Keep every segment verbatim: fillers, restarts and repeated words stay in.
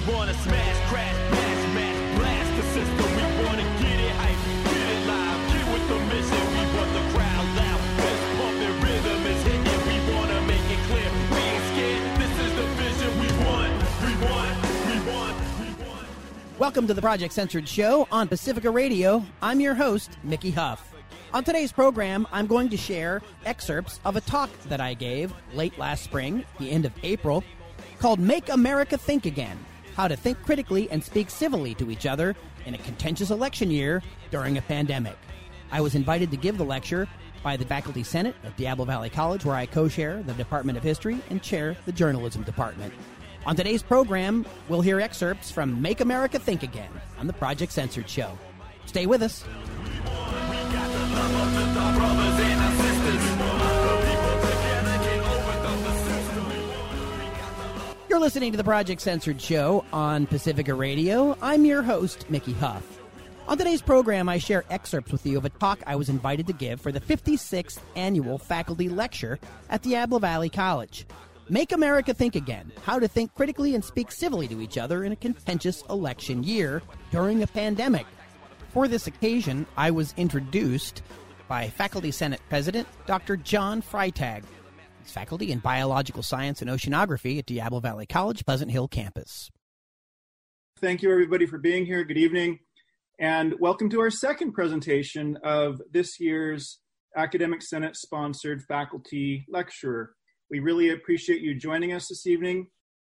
We wanna smash, crash, mash, mash, blast the system. We wanna get it hype, get it live, get with the mission. We want the crowd loud, this pumping rhythm is hitting. We wanna make it clear, we ain't scared. This is the vision we want, we want, we want, we want. Welcome to the Project Censored Show on Pacifica Radio. I'm your host, Mickey Huff. On today's program, I'm going to share excerpts of a talk that I gave late last spring, the end of April, called Make America Think Again, How to Think Critically and Speak Civilly to Each Other in a Contentious Election Year During a Pandemic. I was invited to give the lecture by the Faculty Senate at Diablo Valley College, where I co-chair the Department of History and chair the Journalism Department. On today's program, we'll hear excerpts from Make America Think Again on the Project Censored Show. Stay with us. You're listening to the Project Censored Show on Pacifica Radio. I'm your host, Mickey Huff. On today's program, I share excerpts with you of a talk I was invited to give for the fifty-sixth Annual Faculty Lecture at Diablo Valley College. Make America Think Again, How to Think Critically and Speak Civilly to Each Other in a Contentious Election Year During a Pandemic. For this occasion, I was introduced by Faculty Senate President Doctor John Freitag. He's faculty in Biological Science and Oceanography at Diablo Valley College, Pleasant Hill campus. Thank you, everybody, for being here. Good evening, and welcome to our second presentation of this year's Academic Senate-sponsored faculty lecture. We really appreciate you joining us this evening.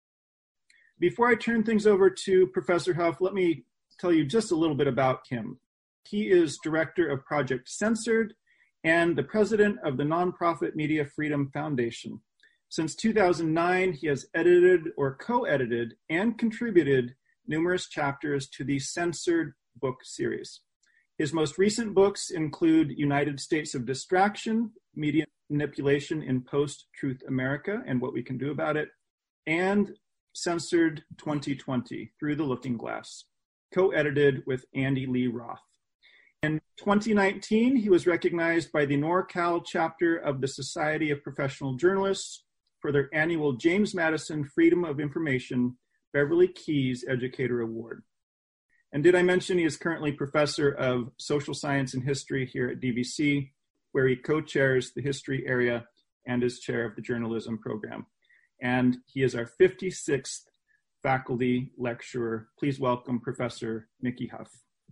Before I turn things over to Professor Huff, let me tell you just a little bit about him. He is director of Project Censored and the president of the nonprofit Media Freedom Foundation. Since two thousand nine, he has edited or co-edited and contributed numerous chapters to the Censored book series. His most recent books include United States of Distraction, Media Manipulation in Post-Truth America and What We Can Do About It, and Censored twenty twenty, Through the Looking Glass, co-edited with Andy Lee Roth. In twenty nineteen, he was recognized by the NorCal chapter of the Society of Professional Journalists for their annual James Madison Freedom of Information Beverly Keys Educator Award. And did I mention he is currently professor of social science and history here at D V C, where he co-chairs the history area and is chair of the journalism program. And he is our fifty-sixth faculty lecturer. Please welcome Professor Mickey Huff.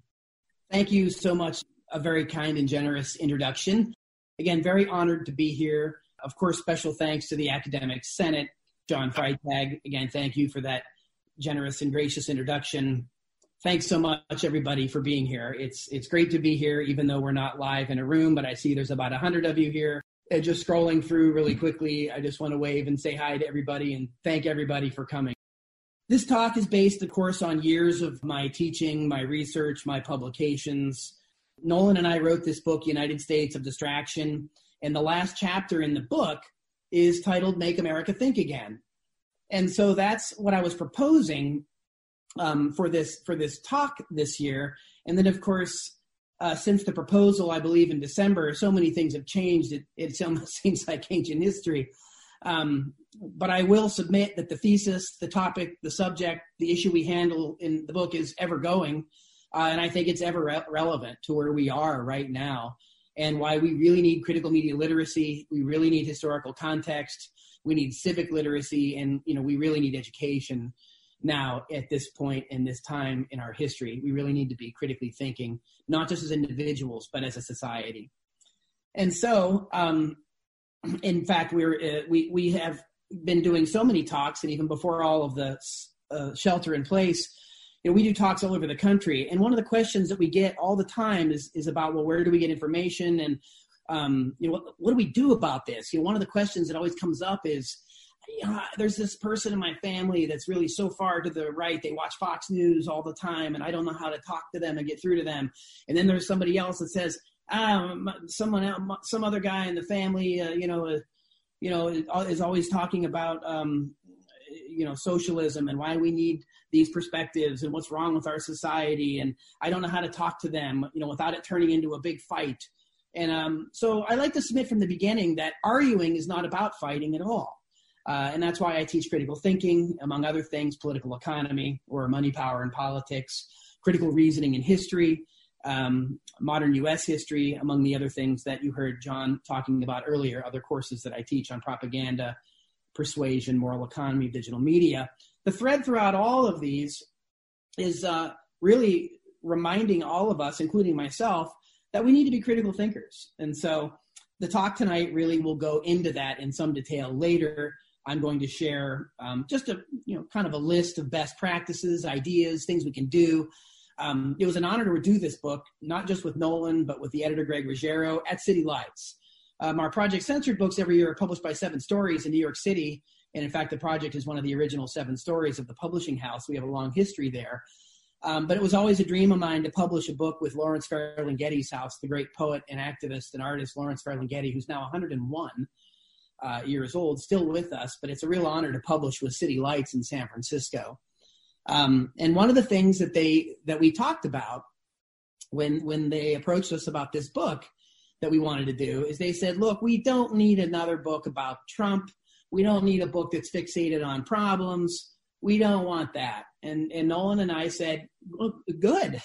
Thank you so much. A very kind and generous introduction. Again, very honored to be here. Of course, special thanks to the Academic Senate, John Freitag. Again, thank you for that generous and gracious introduction. Thanks so much, everybody, for being here. It's it's great to be here, even though we're not live in a room, but I see there's about one hundred of you here. And just scrolling through really quickly, I just want to wave and say hi to everybody and thank everybody for coming. This talk is based, of course, on years of my teaching, my research, my publications. Nolan and I wrote this book, United States of Distraction, and the last chapter in the book is titled Make America Think Again. And so that's what I was proposing um, for this for this talk this year. And then, of course, uh, since the proposal, I believe in December, so many things have changed. It, it almost seems like ancient history. Um, but I will submit that the thesis, the topic, the subject, the issue we handle in the book is ever going. Uh, and I think it's ever re- relevant to where we are right now and why we really need critical media literacy. We really need historical context. We need civic literacy. And, you know, we really need education now at this point in this time in our history. We really need to be critically thinking, not just as individuals, but as a society. And so, um, in fact, we're, uh, we, we have been doing so many talks, and even before all of the uh, shelter in place, you know, we do talks all over the country. And one of the questions that we get all the time is, is about, well, where do we get information? And, um, you know, what, what do we do about this? You know, one of the questions that always comes up is, you know, there's this person in my family that's really so far to the right. They watch Fox News all the time, and I don't know how to talk to them and get through to them. And then there's somebody else that says, Um, someone else, some other guy in the family, uh, you know, uh, you know, is always talking about, um, you know, socialism and why we need these perspectives and what's wrong with our society. And I don't know how to talk to them, you know, without it turning into a big fight. And um, so I like to submit from the beginning that arguing is not about fighting at all. Uh, and that's why I teach critical thinking, among other things, political economy or money, power, and politics, critical reasoning in history, um, modern U S history, among the other things that you heard John talking about earlier, other courses that I teach on propaganda, persuasion, moral economy, digital media. The thread throughout all of these is uh, really reminding all of us, including myself, that we need to be critical thinkers. And so the talk tonight really will go into that in some detail later. I'm going to share um, just a, you know, kind of a list of best practices, ideas, things we can do. Um, it was an honor to do this book, not just with Nolan, but with the editor, Greg Ruggiero, at City Lights. Um, our Project Censored books every year are published by Seven Stories in New York City. And in fact, the project is one of the original Seven Stories of the publishing house. We have a long history there. Um, but it was always a dream of mine to publish a book with Lawrence Ferlinghetti's house, the great poet and activist and artist Lawrence Ferlinghetti, who's now one hundred one uh, years old, still with us. But it's a real honor to publish with City Lights in San Francisco. Um, and one of the things that they that we talked about when when they approached us about this book that we wanted to do is they said, look, we don't need another book about Trump. We don't need a book that's fixated on problems. We don't want that. And, and Nolan and I said, look, good.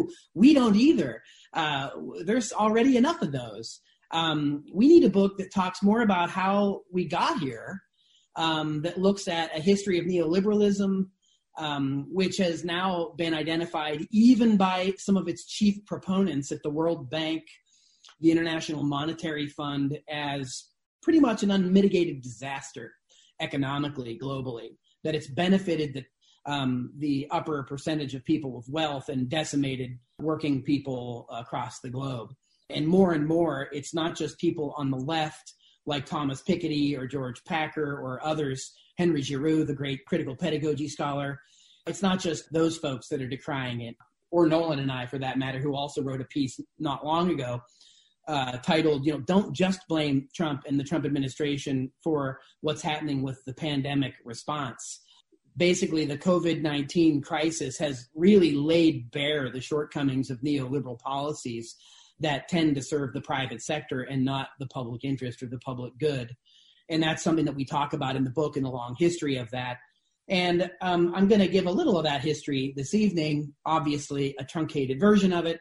We don't either. Uh, there's already enough of those. Um, we need a book that talks more about how we got here, um, that looks at a history of neoliberalism, um, which has now been identified even by some of its chief proponents at the World Bank, the International Monetary Fund, as pretty much an unmitigated disaster economically, globally, that it's benefited the, um, the upper percentage of people with wealth and decimated working people across the globe. And more and more, it's not just people on the left like Thomas Piketty or George Packer or others, Henry Giroux, the great critical pedagogy scholar. It's not just those folks that are decrying it, or Nolan and I, for that matter, who also wrote a piece not long ago Uh, titled, you know, don't just blame Trump and the Trump administration for what's happening with the pandemic response. Basically, the COVID nineteen crisis has really laid bare the shortcomings of neoliberal policies that tend to serve the private sector and not the public interest or the public good. And that's something that we talk about in the book and the long history of that. And um, I'm going to give a little of that history this evening, obviously a truncated version of it.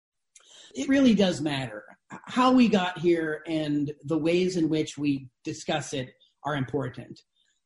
It really does matter. How we got here and the ways in which we discuss it are important.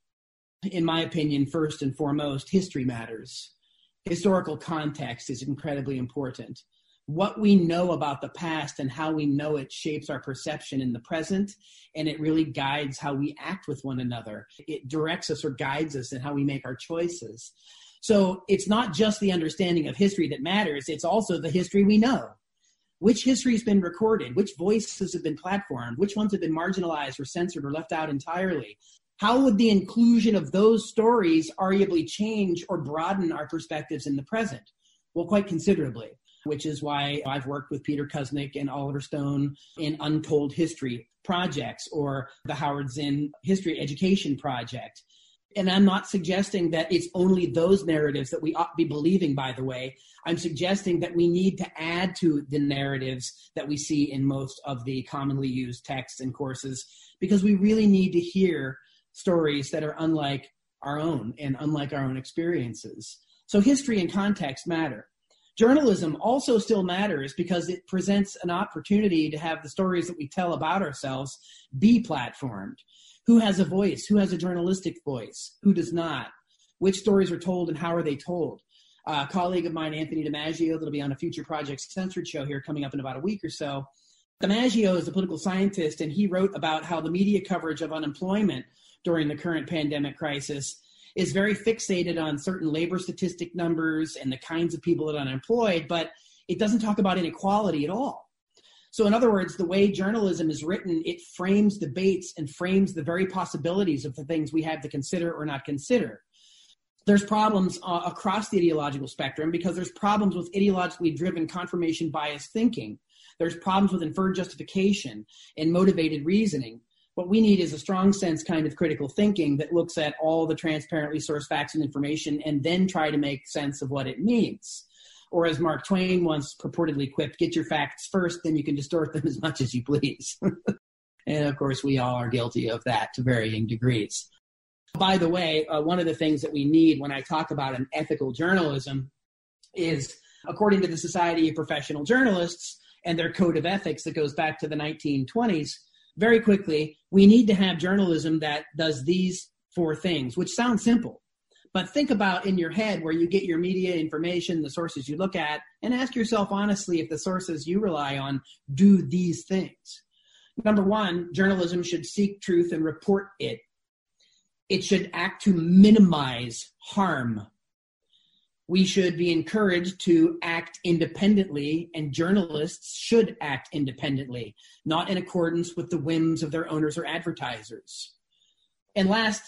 In my opinion, first and foremost, history matters. Historical context is incredibly important. What we know about the past and how we know it shapes our perception in the present, and it really guides how we act with one another. It directs us or guides us in how we make our choices. So it's not just the understanding of history that matters, it's also the history we know. Which history has been recorded? Which voices have been platformed? Which ones have been marginalized or censored or left out entirely? How would the inclusion of those stories arguably change or broaden our perspectives in the present? Well, quite considerably, which is why I've worked with Peter Kuznick and Oliver Stone in Untold History projects or the Howard Zinn History Education Project. And I'm not suggesting that it's only those narratives that we ought to be believing, by the way. I'm suggesting that we need to add to the narratives that we see in most of the commonly used texts and courses, because we really need to hear stories that are unlike our own and unlike our own experiences. So history and context matter. Journalism also still matters because it presents an opportunity to have the stories that we tell about ourselves be platformed. Who has a voice? Who has a journalistic voice? Who does not? Which stories are told and how are they told? Uh, a colleague of mine, Anthony DiMaggio, that'll be on a future Project Censored show here coming up in about a week or so. DiMaggio is a political scientist, and he wrote about how the media coverage of unemployment during the current pandemic crisis is very fixated on certain labor statistic numbers and the kinds of people that are unemployed, but it doesn't talk about inequality at all. So in other words, the way journalism is written, it frames debates and frames the very possibilities of the things we have to consider or not consider. There's problems uh, across the ideological spectrum because there's problems with ideologically driven confirmation bias thinking. There's problems with inferred justification and motivated reasoning. What we need is a strong sense kind of critical thinking that looks at all the transparently sourced facts and information and then try to make sense of what it means. Or as Mark Twain once purportedly quipped, get your facts first, then you can distort them as much as you please. And of course, we all are guilty of that to varying degrees. By the way, uh, one of the things that we need when I talk about an ethical journalism is, according to the Society of Professional Journalists and their code of ethics that goes back to the nineteen twenties, very quickly, we need to have journalism that does these four things, which sound simple. But think about in your head where you get your media information, the sources you look at, and ask yourself honestly if the sources you rely on do these things. Number one, journalism should seek truth and report it. It should act to minimize harm. We should be encouraged to act independently, and journalists should act independently, not in accordance with the whims of their owners or advertisers. And last,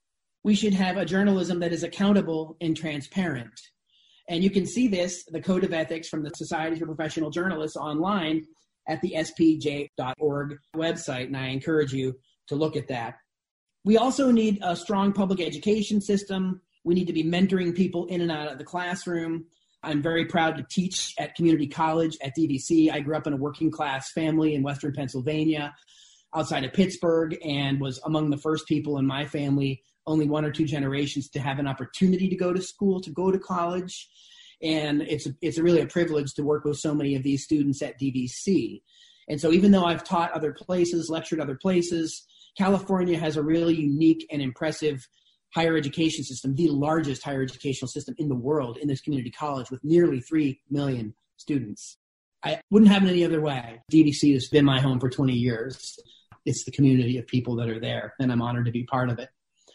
we should have a journalism that is accountable and transparent. And you can see this, the Code of Ethics from the Society for Professional Journalists online at the S P J dot org website, and I encourage you to look at that. We also need a strong public education system. We need to be mentoring people in and out of the classroom. I'm very proud to teach at community college at D V C. I grew up in a working class family in Western Pennsylvania outside of Pittsburgh and was among the first people in my family, only one or two generations, to have an opportunity to go to school, to go to college. And it's, it's really a privilege to work with so many of these students at D V C. And so even though I've taught other places, lectured other places, California has a really unique and impressive higher education system, the largest higher educational system in the world in this community college with nearly three million students. I wouldn't have it any other way. D V C has been my home for twenty years. It's the community of people that are there, and I'm honored to be part of it.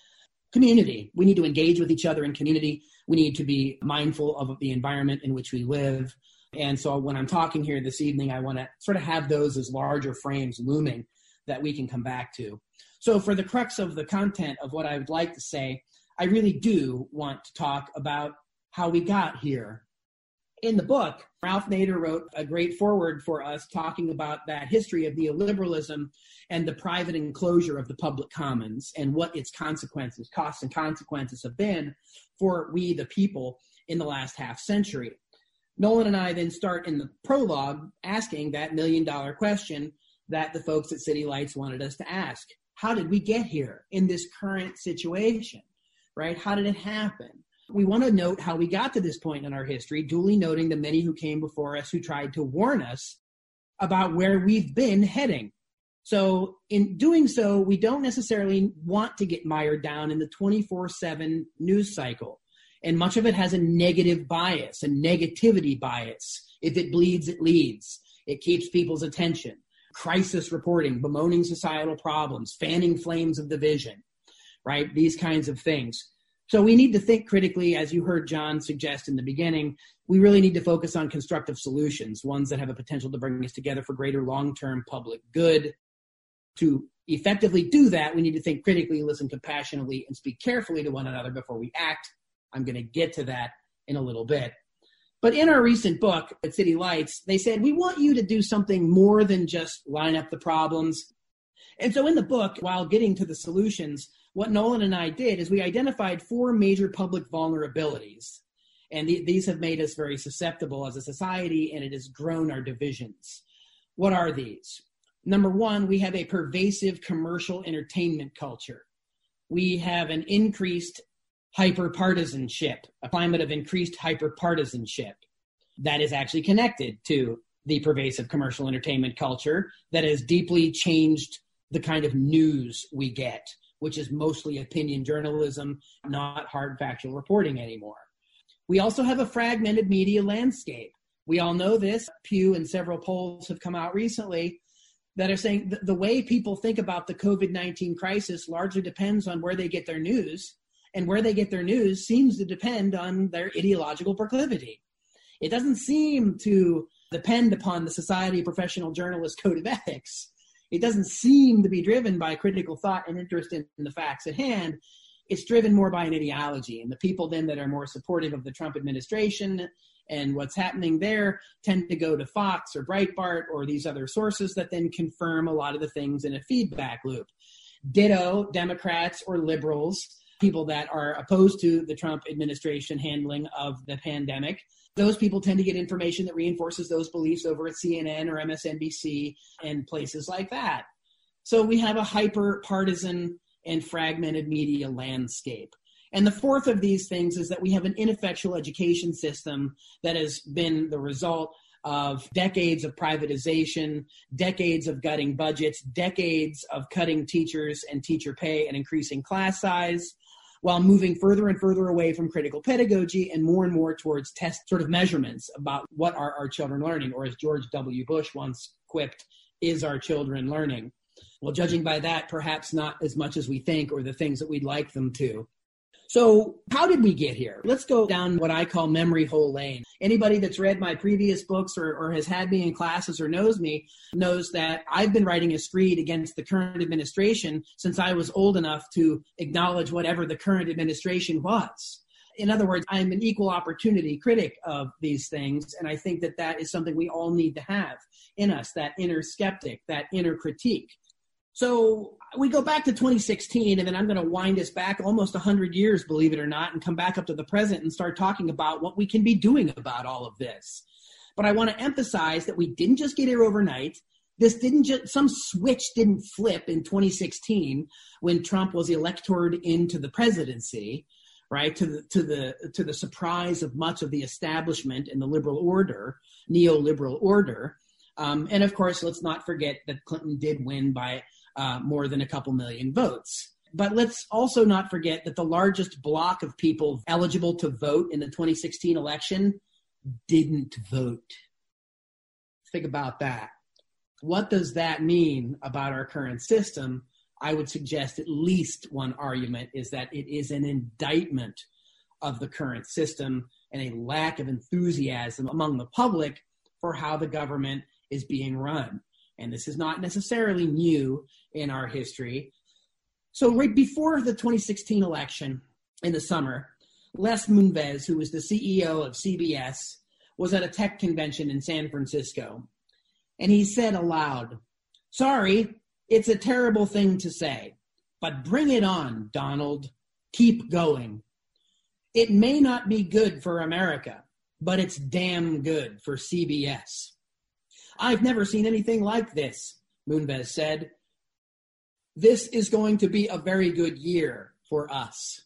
Community. We need to engage with each other in community. We need to be mindful of the environment in which we live. And so when I'm talking here this evening, I want to sort of have those as larger frames looming that we can come back to. So for the crux of the content of what I would like to say, I really do want to talk about how we got here. In the book, Ralph Nader wrote a great foreword for us talking about that history of neoliberalism and the private enclosure of the public commons and what its consequences, costs and consequences have been for we, the people, in the last half century. Nolan and I then start in the prologue asking that million dollar question that the folks at City Lights wanted us to ask. How did we get here in this current situation, right? How did it happen? We want to note how we got to this point in our history, duly noting the many who came before us who tried to warn us about where we've been heading. So in doing so, we don't necessarily want to get mired down in the twenty-four seven news cycle. And much of it has a negative bias, a negativity bias. If it bleeds, it leads. It keeps people's attention. Crisis reporting, bemoaning societal problems, fanning flames of division, right? These kinds of things. So we need to think critically, as you heard John suggest in the beginning. We really need to focus on constructive solutions, ones that have a potential to bring us together for greater long-term public good. To effectively do that, we need to think critically, listen compassionately, and speak carefully to one another before we act. I'm going to get to that in a little bit. But in our recent book at City Lights, they said, we want you to do something more than just line up the problems. And so in the book, while getting to the solutions, what Nolan and I did is we identified four major public vulnerabilities. And th- these have made us very susceptible as a society, and it has grown our divisions. What are these? Number one, we have a pervasive commercial entertainment culture. We have an increased hyper-partisanship, a climate of increased hyper-partisanship that is actually connected to the pervasive commercial entertainment culture that has deeply changed the kind of news we get, which is mostly opinion journalism, not hard factual reporting anymore. We also have a fragmented media landscape. We all know this. Pew and several polls have come out recently that are saying th- the way people think about the covid nineteen crisis largely depends on where they get their news. And where they get their news seems to depend on their ideological proclivity. It doesn't seem to depend upon the Society of Professional Journalists Code of Ethics. It doesn't seem to be driven by critical thought and interest in, in the facts at hand. It's driven more by an ideology. And the people then that are more supportive of the Trump administration and what's happening there tend to go to Fox or Breitbart or these other sources that then confirm a lot of the things in a feedback loop. Ditto, Democrats or liberals, people that are opposed to the Trump administration handling of the pandemic, those people tend to get information that reinforces those beliefs over at C N N or M S N B C and places like that. So we have a hyper-partisan and fragmented media landscape. And the fourth of these things is that we have an ineffectual education system that has been the result of decades of privatization, decades of gutting budgets, decades of cutting teachers and teacher pay and increasing class size, while moving further and further away from critical pedagogy and more and more towards test sort of measurements about what are our children learning, or as George W. Bush once quipped, is our children learning? Well, judging by that, perhaps not as much as we think or the things that we'd like them to. So how did we get here? Let's go down what I call memory hole lane. Anybody that's read my previous books or, or has had me in classes or knows me knows that I've been writing a screed against the current administration since I was old enough to acknowledge whatever the current administration was. In other words, I'm an equal opportunity critic of these things, and I think that that is something we all need to have in us, that inner skeptic, that inner critique. So we go back to twenty sixteen, and then I'm going to wind us back almost one hundred years, believe it or not, and come back up to the present and start talking about what we can be doing about all of this. But I want to emphasize that we didn't just get here overnight. This didn't just, some switch didn't flip in twenty sixteen when Trump was electored into the presidency, right, to the, to the, to the surprise of much of the establishment and the liberal order, neoliberal order. Um, and of course, let's not forget that Clinton did win by Uh, more than a couple million votes. But let's also not forget that the largest block of people eligible to vote in the twenty sixteen election didn't vote. Think about that. What does that mean about our current system? I would suggest at least one argument is that it is an indictment of the current system and a lack of enthusiasm among the public for how the government is being run. And this is not necessarily new in our history. So right before the twenty sixteen election in the summer, Les Moonves, who was the C E O of C B S, was at a tech convention in San Francisco. And he said aloud, "Sorry, it's a terrible thing to say, but bring it on, Donald. Keep going. It may not be good for America, but it's damn good for C B S. I've never seen anything like this," Moonves said. "This is going to be a very good year for us."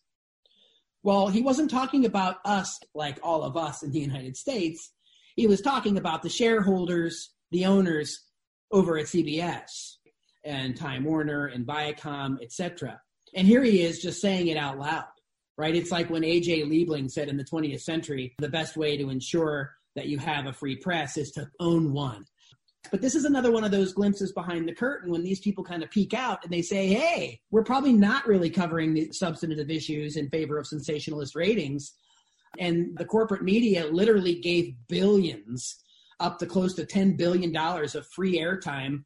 Well, he wasn't talking about us like all of us in the United States. He was talking about the shareholders, the owners over at C B S and Time Warner and Viacom, et cetera. And here he is just saying it out loud, right? It's like when A J Liebling said in the twentieth century, the best way to ensure that you have a free press is to own one. But this is another one of those glimpses behind the curtain when these people kind of peek out and they say, hey, we're probably not really covering the substantive issues in favor of sensationalist ratings. And the corporate media literally gave billions, up to close to ten billion dollars of free airtime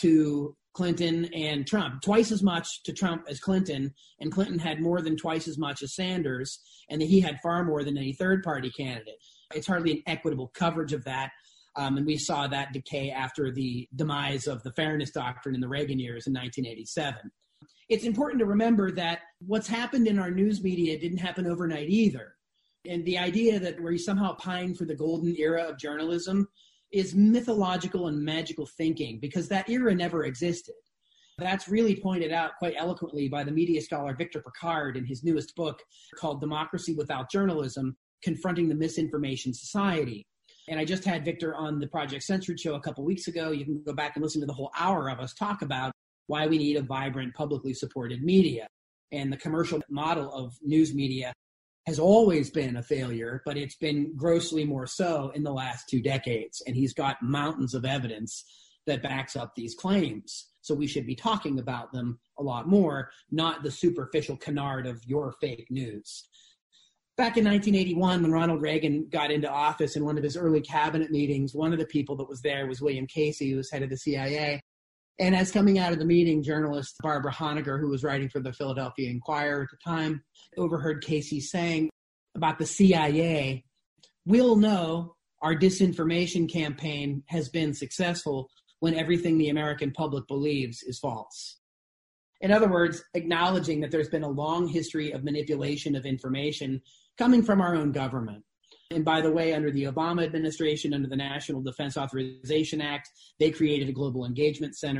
to Clinton and Trump, twice as much to Trump as Clinton. And Clinton had more than twice as much as Sanders, and he had far more than any third-party candidate. It's hardly an equitable coverage of that. Um, and we saw that decay after the demise of the Fairness Doctrine in the Reagan years in nineteen eighty-seven. It's important to remember that what's happened in our news media didn't happen overnight either. And the idea that we somehow pine for the golden era of journalism is mythological and magical thinking, because that era never existed. That's really pointed out quite eloquently by the media scholar Victor Pickard in his newest book called Democracy Without Journalism, Confronting the Misinformation Society. And I just had Victor on the Project Censored show a couple weeks ago. You can go back and listen to the whole hour of us talk about why we need a vibrant, publicly supported media. And the commercial model of news media has always been a failure, but it's been grossly more so in the last two decades. And he's got mountains of evidence that backs up these claims. So we should be talking about them a lot more, not the superficial canard of your fake news. Back in nineteen eighty-one, when Ronald Reagan got into office, in one of his early cabinet meetings, one of the people that was there was William Casey, who was head of the C I A. And as coming out of the meeting, journalist Barbara Honegger, who was writing for the Philadelphia Inquirer at the time, overheard Casey saying about the C I A, "We'll know our disinformation campaign has been successful when everything the American public believes is false." In other words, acknowledging that there's been a long history of manipulation of information coming from our own government. And by the way, under the Obama administration, under the National Defense Authorization Act, they created a Global Engagement Center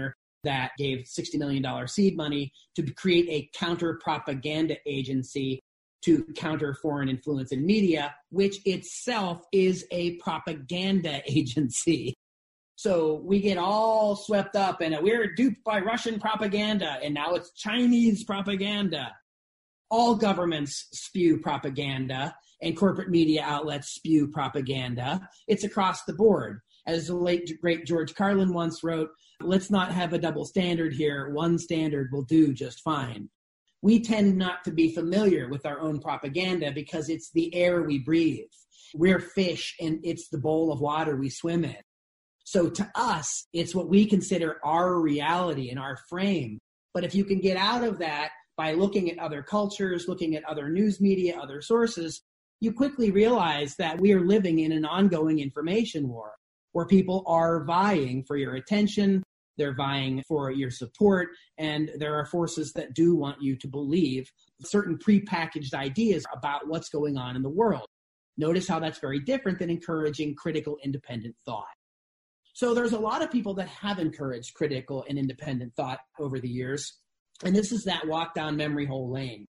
that gave sixty million dollars seed money to create a counter-propaganda agency to counter foreign influence in media, which itself is a propaganda agency. So we get all swept up and we're duped by Russian propaganda, and now it's Chinese propaganda. All governments spew propaganda, and corporate media outlets spew propaganda. It's across the board. As the late, great George Carlin once wrote, let's not have a double standard here. One standard will do just fine. We tend not to be familiar with our own propaganda because it's the air we breathe. We're fish, and it's the bowl of water we swim in. So to us, it's what we consider our reality and our frame. But if you can get out of that by looking at other cultures, looking at other news media, other sources, you quickly realize that we are living in an ongoing information war where people are vying for your attention, they're vying for your support, and there are forces that do want you to believe certain prepackaged ideas about what's going on in the world. Notice how that's very different than encouraging critical, independent thought. So there's a lot of people that have encouraged critical and independent thought over the years, and this is that walk down memory hole lane.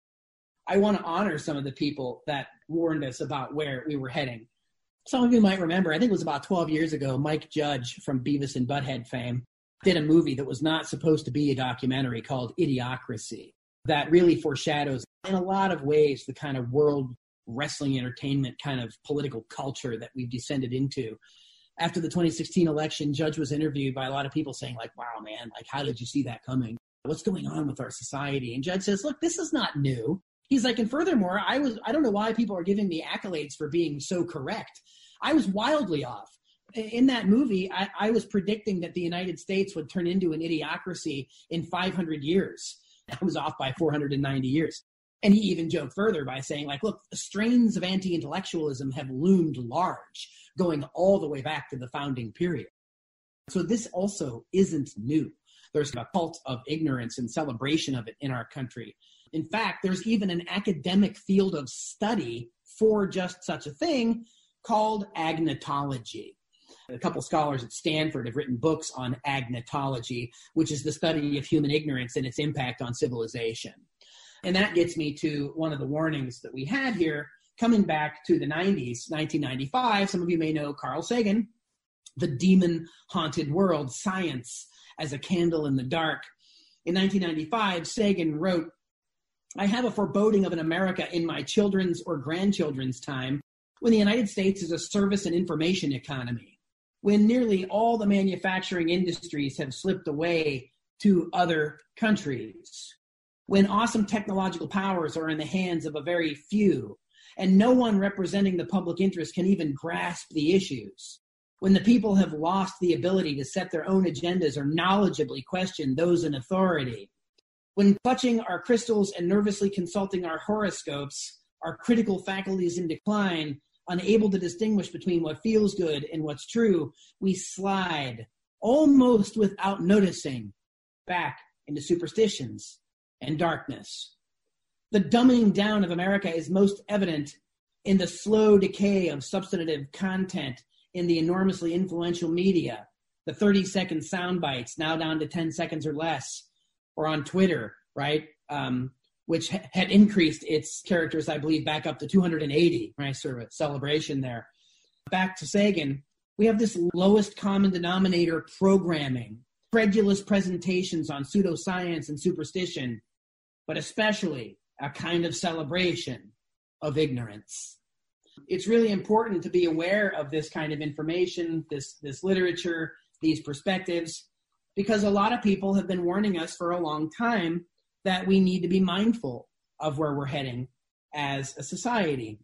I want to honor some of the people that warned us about where we were heading. Some of you might remember, I think it was about twelve years ago, Mike Judge from Beavis and Butthead fame did a movie that was not supposed to be a documentary called Idiocracy that really foreshadows in a lot of ways the kind of world wrestling entertainment kind of political culture that we've descended into. After the twenty sixteen election, Judge was interviewed by a lot of people saying like, wow, man, like, how did you see that coming? What's going on with our society? And Judge says, look, this is not new. He's like, and furthermore, I was, I don't know why people are giving me accolades for being so correct. I was wildly off. In that movie, I, I was predicting that the United States would turn into an idiocracy in five hundred years. I was off by four hundred ninety years. And he even joked further by saying, like, look, the strains of anti-intellectualism have loomed large, going all the way back to the founding period. So this also isn't new. There's a cult of ignorance and celebration of it in our country. In fact, there's even an academic field of study for just such a thing called agnotology. A couple scholars at Stanford have written books on agnotology, which is the study of human ignorance and its impact on civilization. And that gets me to one of the warnings that we had here, coming back to the nineties, nineteen ninety-five. Some of you may know Carl Sagan, The Demon-Haunted World, Science as a Candle in the Dark. In nineteen ninety-five, Sagan wrote, I have a foreboding of an America in my children's or grandchildren's time when the United States is a service and information economy, when nearly all the manufacturing industries have slipped away to other countries, when awesome technological powers are in the hands of a very few, and no one representing the public interest can even grasp the issues, when the people have lost the ability to set their own agendas or knowledgeably question those in authority, when clutching our crystals and nervously consulting our horoscopes, our critical faculties in decline, unable to distinguish between what feels good and what's true, we slide, almost without noticing, back into superstitions and darkness. The dumbing down of America is most evident in the slow decay of substantive content in the enormously influential media, the thirty-second sound bites now down to ten seconds or less, or on Twitter, right, um, which ha- had increased its characters, I believe, back up to two hundred eighty, right, sort of a celebration there. Back to Sagan, we have this lowest common denominator programming, credulous presentations on pseudoscience and superstition, but especially a kind of celebration of ignorance. It's really important to be aware of this kind of information, this, this literature, these perspectives, because a lot of people have been warning us for a long time that we need to be mindful of where we're heading as a society.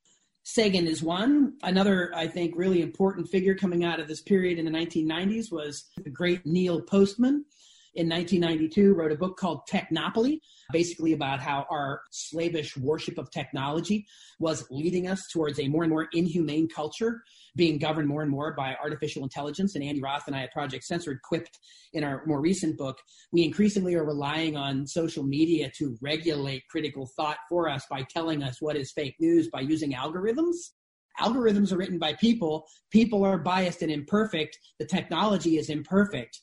Sagan is one. Another, I think, really important figure coming out of this period in the nineteen nineties was the great Neil Postman. In nineteen ninety-two, wrote a book called Technopoly, basically about how our slavish worship of technology was leading us towards a more and more inhumane culture, being governed more and more by artificial intelligence. And Andy Roth and I at Project Censored quipped in our more recent book, we increasingly are relying on social media to regulate critical thought for us by telling us what is fake news by using algorithms. Algorithms are written by people. People are biased and imperfect. The technology is imperfect.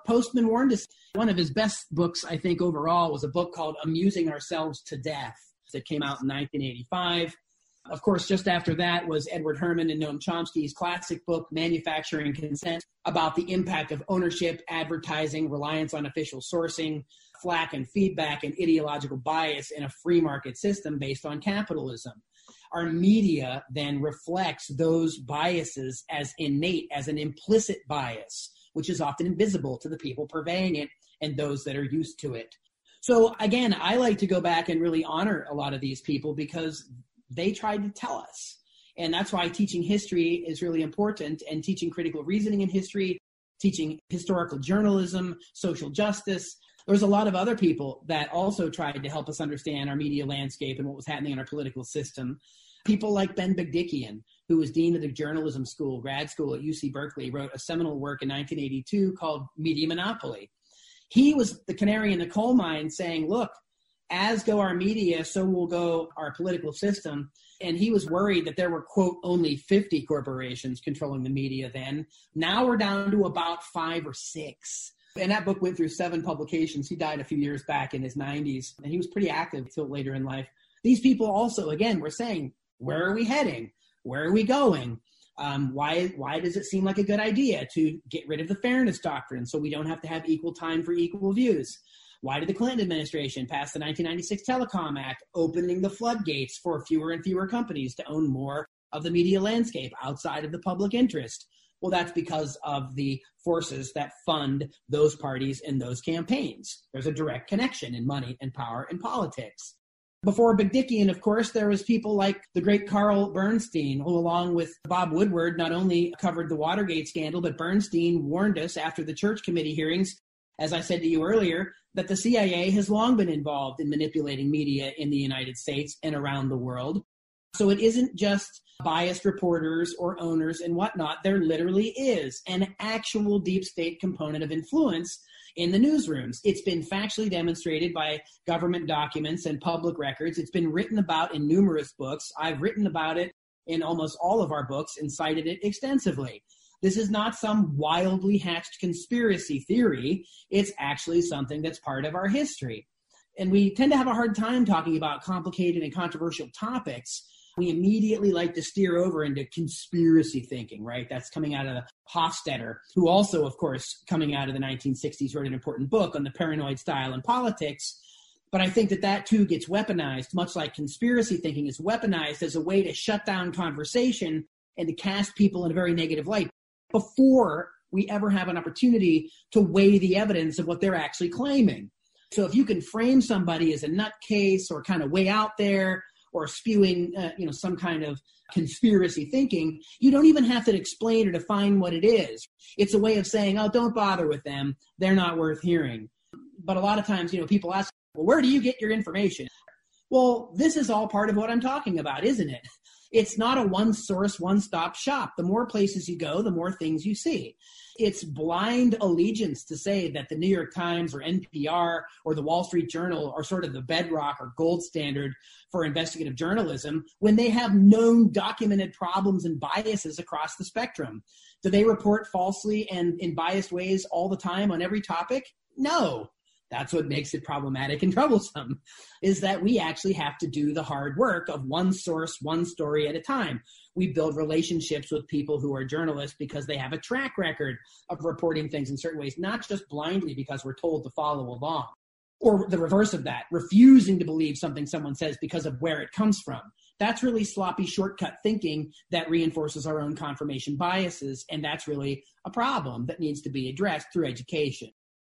Postman warned us. One of his best books, I think, overall was a book called Amusing Ourselves to Death that came out in nineteen eighty-five. Of course, just after that was Edward Herman and Noam Chomsky's classic book, Manufacturing Consent, about the impact of ownership, advertising, reliance on official sourcing, flack and feedback, and ideological bias in a free market system based on capitalism. Our media then reflects those biases as innate, as an implicit bias, which is often invisible to the people purveying it and those that are used to it. So again, I like to go back and really honor a lot of these people because they tried to tell us. And that's why teaching history is really important, and teaching critical reasoning in history, teaching historical journalism, social justice. There's a lot of other people that also tried to help us understand our media landscape and what was happening in our political system. People like Ben Bagdikian, who was dean of the journalism school, grad school at U C Berkeley, wrote a seminal work in nineteen eighty-two called Media Monopoly. He was the canary in the coal mine saying, look, as go our media, so will go our political system. And he was worried that there were, quote, only fifty corporations controlling the media then. Now we're down to about five or six. And that book went through seven publications. He died a few years back in his nineties, and he was pretty active till later in life. These people also, again, were saying, where are we heading? Where are we going? Um, why, why does it seem like a good idea to get rid of the fairness doctrine so we don't have to have equal time for equal views? Why did the Clinton administration pass the nineteen ninety-six Telecom Act, opening the floodgates for fewer and fewer companies to own more of the media landscape outside of the public interest? Well, that's because of the forces that fund those parties and those campaigns. There's a direct connection in money and power and politics. Before Bagdikian, of course, there was people like the great Carl Bernstein, who along with Bob Woodward not only covered the Watergate scandal, but Bernstein warned us after the Church Committee hearings, as I said to you earlier, that the C I A has long been involved in manipulating media in the United States and around the world. So it isn't just biased reporters or owners and whatnot. There literally is an actual deep state component of influence in the newsrooms. It's been factually demonstrated by government documents and public records. It's been written about in numerous books. I've written about it in almost all of our books and cited it extensively. This is not some wildly hatched conspiracy theory. It's actually something that's part of our history. And we tend to have a hard time talking about complicated and controversial topics. We immediately like to steer over into conspiracy thinking, right? That's coming out of Hofstadter, who also, of course, coming out of the nineteen sixties, wrote an important book on the paranoid style in politics. But I think that that too gets weaponized, much like conspiracy thinking is weaponized as a way to shut down conversation and to cast people in a very negative light before we ever have an opportunity to weigh the evidence of what they're actually claiming. So if you can frame somebody as a nutcase or kind of way out there, or spewing, uh, you know, some kind of conspiracy thinking, you don't even have to explain or define what it is. It's a way of saying, oh, don't bother with them. They're not worth hearing. But a lot of times, you know, people ask, well, where do you get your information? Well, this is all part of what I'm talking about, isn't it? It's not a one-source, one-stop shop. The more places you go, the more things you see. It's blind allegiance to say that the New York Times or N P R or the Wall Street Journal are sort of the bedrock or gold standard for investigative journalism when they have known documented problems and biases across the spectrum. Do they report falsely and in biased ways all the time on every topic? No. That's what makes it problematic and troublesome, is that we actually have to do the hard work of one source, one story at a time. We build relationships with people who are journalists because they have a track record of reporting things in certain ways, not just blindly because we're told to follow along. Or the reverse of that, refusing to believe something someone says because of where it comes from. That's really sloppy shortcut thinking that reinforces our own confirmation biases, and that's really a problem that needs to be addressed through education.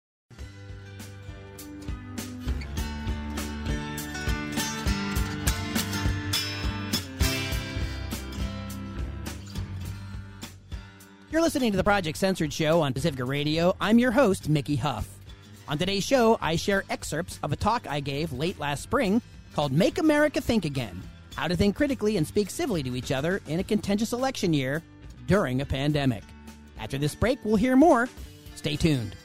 You're listening to the Project Censored Show on Pacifica Radio. I'm your host, Mickey Huff. On today's show, I share excerpts of a talk I gave late last spring called Make America Think Again, How to Think Critically and Speak Civilly to Each Other in a Contentious Election Year During a Pandemic. After this break, we'll hear more. Stay tuned.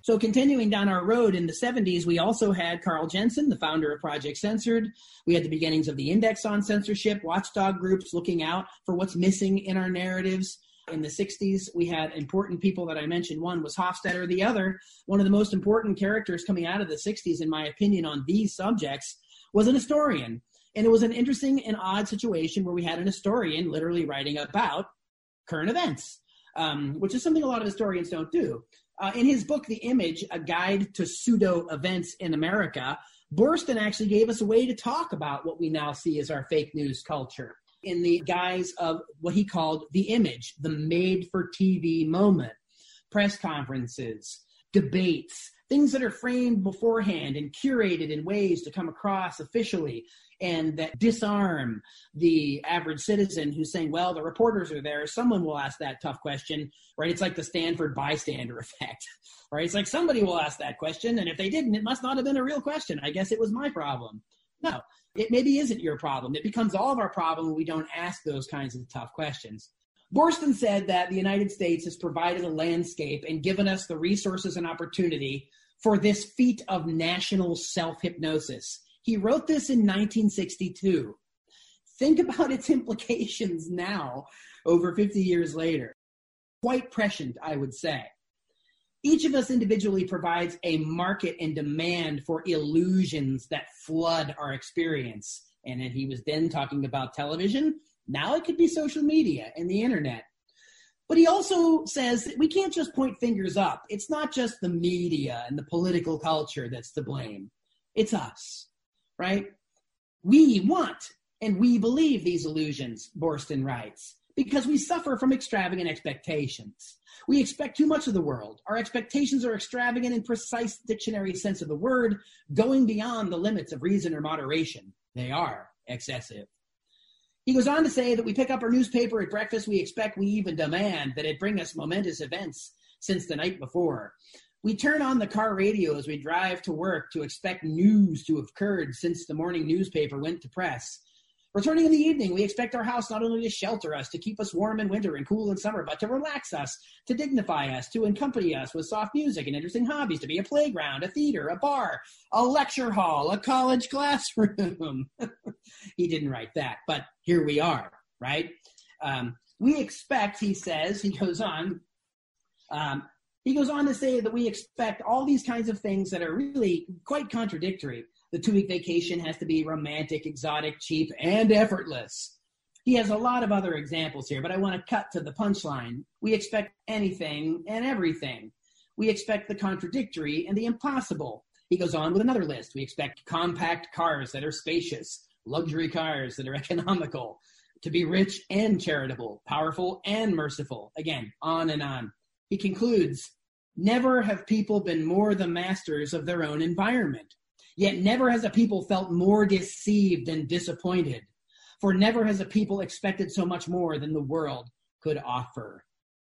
So continuing down our road in the seventies, we also had Carl Jensen, the founder of Project Censored. We had the beginnings of the Index on Censorship, watchdog groups looking out for what's missing in our narratives. In the sixties, we had important people that I mentioned. One was Hofstadter. The other, one of the most important characters coming out of the sixties, in my opinion, on these subjects, was an historian. And it was an interesting and odd situation where we had an historian literally writing about current events, um, which is something a lot of historians don't do. Uh, in his book, The Image, A Guide to Pseudo-Events in America, Boorstin actually gave us a way to talk about what we now see as our fake news culture in the guise of what he called the image, the made-for-T V moment, press conferences, debates, things that are framed beforehand and curated in ways to come across officially and that disarm the average citizen who's saying, well, the reporters are there. Someone will ask that tough question, right? It's like the Stanford bystander effect, right? It's like somebody will ask that question, and if they didn't, it must not have been a real question. I guess it was my problem. No, it maybe isn't your problem. It becomes all of our problem when we don't ask those kinds of tough questions. Boorstin said that the United States has provided a landscape and given us the resources and opportunity for this feat of national self-hypnosis. He wrote this in nineteen sixty-two. Think about its implications now, over fifty years later. Quite prescient, I would say. Each of us individually provides a market and demand for illusions that flood our experience. And then he was then talking about television. Now it could be social media and the internet. But he also says that we can't just point fingers up. It's not just the media and the political culture that's to blame. It's us, right? We want and we believe these illusions, Boorstin writes, because we suffer from extravagant expectations. We expect too much of the world. Our expectations are extravagant in precise dictionary sense of the word, going beyond the limits of reason or moderation. They are excessive. He goes on to say that we pick up our newspaper at breakfast, we expect, we even demand that it bring us momentous events since the night before. We turn on the car radio as we drive to work to expect news to have occurred since the morning newspaper went to press. Returning in the evening, we expect our house not only to shelter us, to keep us warm in winter and cool in summer, but to relax us, to dignify us, to accompany us with soft music and interesting hobbies, to be a playground, a theater, a bar, a lecture hall, a college classroom. He didn't write that, but here we are, right? Um, we expect, he says, he goes on, um, he goes on to say that we expect all these kinds of things that are really quite contradictory. The two-week vacation has to be romantic, exotic, cheap, and effortless. He has a lot of other examples here, but I want to cut to the punchline. We expect anything and everything. We expect the contradictory and the impossible. He goes on with another list. We expect compact cars that are spacious, luxury cars that are economical, to be rich and charitable, powerful and merciful. Again, on and on. He concludes, never have people been more the masters of their own environment. Yet never has a people felt more deceived and disappointed, for never has a people expected so much more than the world could offer.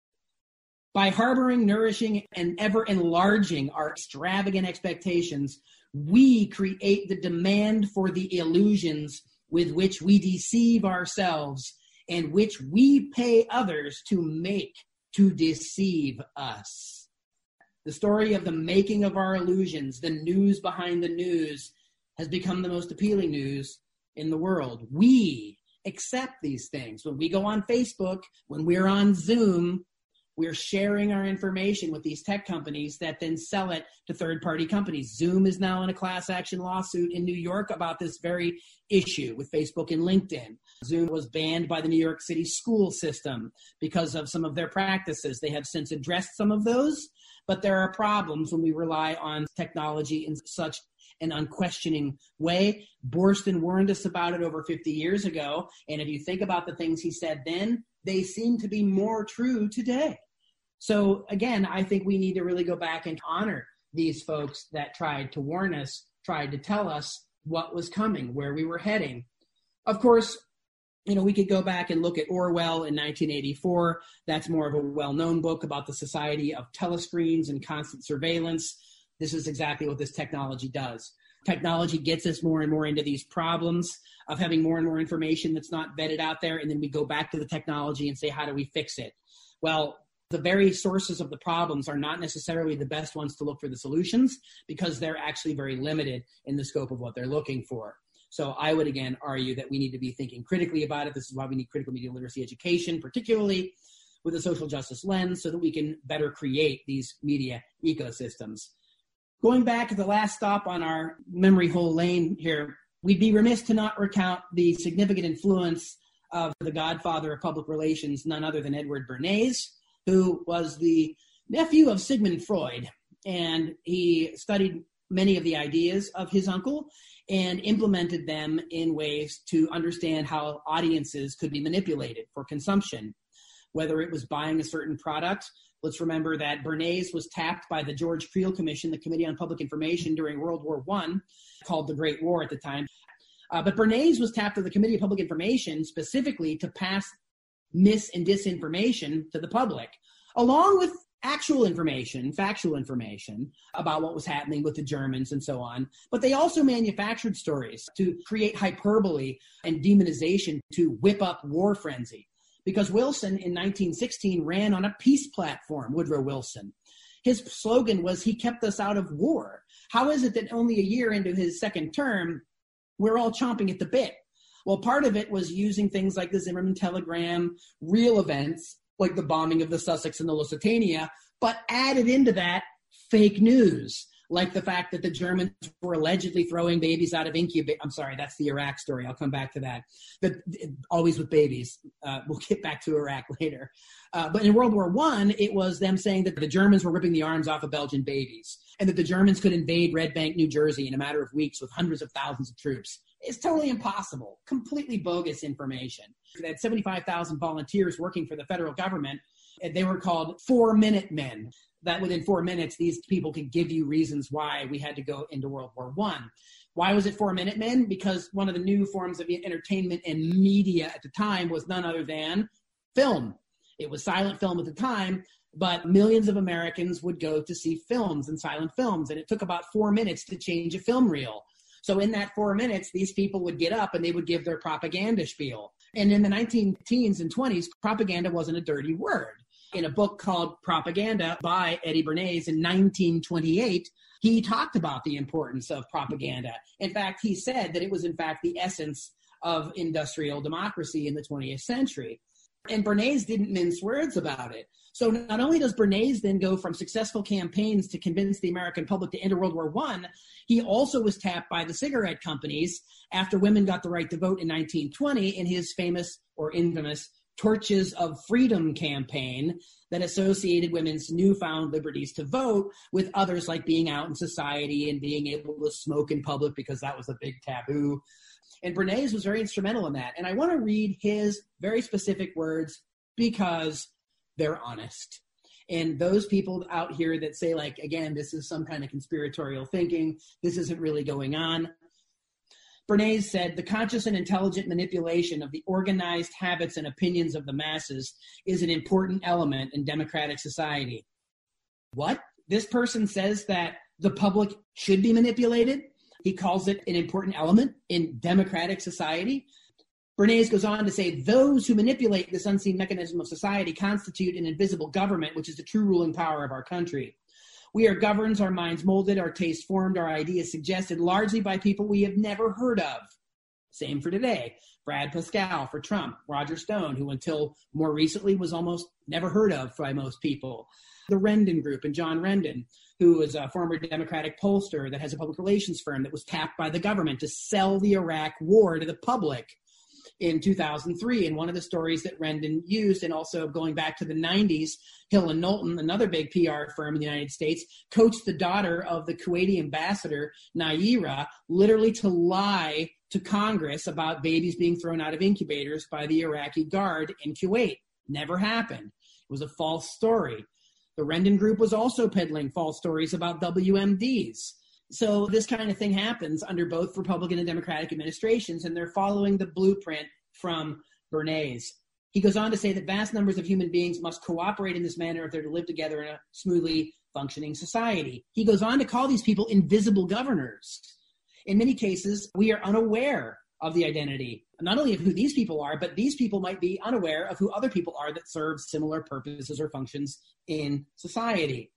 By harboring, nourishing, and ever enlarging our extravagant expectations, we create the demand for the illusions with which we deceive ourselves and which we pay others to make to deceive us. The story of the making of our illusions, the news behind the news, has become the most appealing news in the world. We accept these things. When we go on Facebook, when we're on Zoom, we're sharing our information with these tech companies that then sell it to third-party companies. Zoom is now in a class action lawsuit in New York about this very issue with Facebook and LinkedIn. Zoom was banned by the New York City school system because of some of their practices. They have since addressed some of those, but there are problems when we rely on technology in such an unquestioning way. Boorstin warned us about it over fifty years ago, and if you think about the things he said then, they seem to be more true today. So again, I think we need to really go back and honor these folks that tried to warn us, tried to tell us what was coming, where we were heading. Of course, you know, we could go back and look at Orwell in nineteen eighty-four. That's more of a well-known book about the society of telescreens and constant surveillance. This is exactly what this technology does. Technology gets us more and more into these problems of having more and more information that's not vetted out there, and then we go back to the technology and say, how do we fix it? Well, the very sources of the problems are not necessarily the best ones to look for the solutions because they're actually very limited in the scope of what they're looking for. So I would, again, argue that we need to be thinking critically about it. This is why we need critical media literacy education, particularly with a social justice lens, so that we can better create these media ecosystems. Going back to the last stop on our memory hole lane here, we'd be remiss to not recount the significant influence of the godfather of public relations, none other than Edward Bernays, who was the nephew of Sigmund Freud. And he studied many of the ideas of his uncle and implemented them in ways to understand how audiences could be manipulated for consumption, whether it was buying a certain product. Let's remember that Bernays was tapped by the George Creel Commission, the Committee on Public Information during World War One, called the Great War at the time. Uh, but Bernays was tapped to the Committee of Public Information specifically to pass mis- and disinformation to the public, along with actual information, factual information about what was happening with the Germans and so on. But they also manufactured stories to create hyperbole and demonization to whip up war frenzy. Because Wilson in nineteen sixteen ran on a peace platform, Woodrow Wilson. His slogan was, "He kept us out of war." How is it that only a year into his second term, we're all chomping at the bit? Well, part of it was using things like the Zimmerman Telegram, real events like the bombing of the Sussex and the Lusitania, but added into that fake news, like the fact that the Germans were allegedly throwing babies out of incubators. I'm sorry, that's the Iraq story. I'll come back to that. But always with babies. Uh, we'll get back to Iraq later. Uh, but in World War One, it was them saying that the Germans were ripping the arms off of Belgian babies and that the Germans could invade Red Bank, New Jersey in a matter of weeks with hundreds of thousands of troops. It's totally impossible, completely bogus information. They had seventy-five thousand volunteers working for the federal government. And they were called four-minute men. That within four minutes, these people could give you reasons why we had to go into World War One. Why was it four-minute men? Because one of the new forms of entertainment and media at the time was none other than film. It was silent film at the time, but millions of Americans would go to see films and silent films, and it took about four minutes to change a film reel. So in that four minutes, these people would get up and they would give their propaganda spiel. And in the nineteen teens and twenties, propaganda wasn't a dirty word. In a book called Propaganda by Eddie Bernays in nineteen twenty-eight, he talked about the importance of propaganda. In fact, he said that it was, in fact, the essence of industrial democracy in the twentieth century. And Bernays didn't mince words about it. So not only does Bernays then go from successful campaigns to convince the American public to enter World War One, he also was tapped by the cigarette companies after women got the right to vote in nineteen twenty in his famous or infamous Torches of Freedom campaign that associated women's newfound liberties to vote with others like being out in society and being able to smoke in public because that was a big taboo. And Bernays was very instrumental in that. And I want to read his very specific words because they're honest. And those people out here that say, like, again, this is some kind of conspiratorial thinking, this isn't really going on. Bernays said, "The conscious and intelligent manipulation of the organized habits and opinions of the masses is an important element in democratic society." What? This person says that the public should be manipulated? He calls it an important element in democratic society. Bernays goes on to say, "Those who manipulate this unseen mechanism of society constitute an invisible government, which is the true ruling power of our country. We are governed, our minds molded, our tastes formed, our ideas suggested largely by people we have never heard of." Same for today. Brad Pascal for Trump, Roger Stone, who until more recently was almost never heard of by most people. The Rendon Group and John Rendon, who is a former Democratic pollster that has a public relations firm that was tapped by the government to sell the Iraq war to the public in two thousand three. And one of the stories that Rendon used, and also going back to the nineties, Hill and Knowlton, another big P R firm in the United States, coached the daughter of the Kuwaiti ambassador, Naira, literally to lie to Congress about babies being thrown out of incubators by the Iraqi Guard in Kuwait. Never happened. It was a false story. The Rendon Group was also peddling false stories about W M Ds. So this kind of thing happens under both Republican and Democratic administrations, and they're following the blueprint from Bernays. He goes on to say that vast numbers of human beings must cooperate in this manner if they're to live together in a smoothly functioning society. He goes on to call these people invisible governors. In many cases, we are unaware of the identity, not only of who these people are, but these people might be unaware of who other people are that serve similar purposes or functions in society.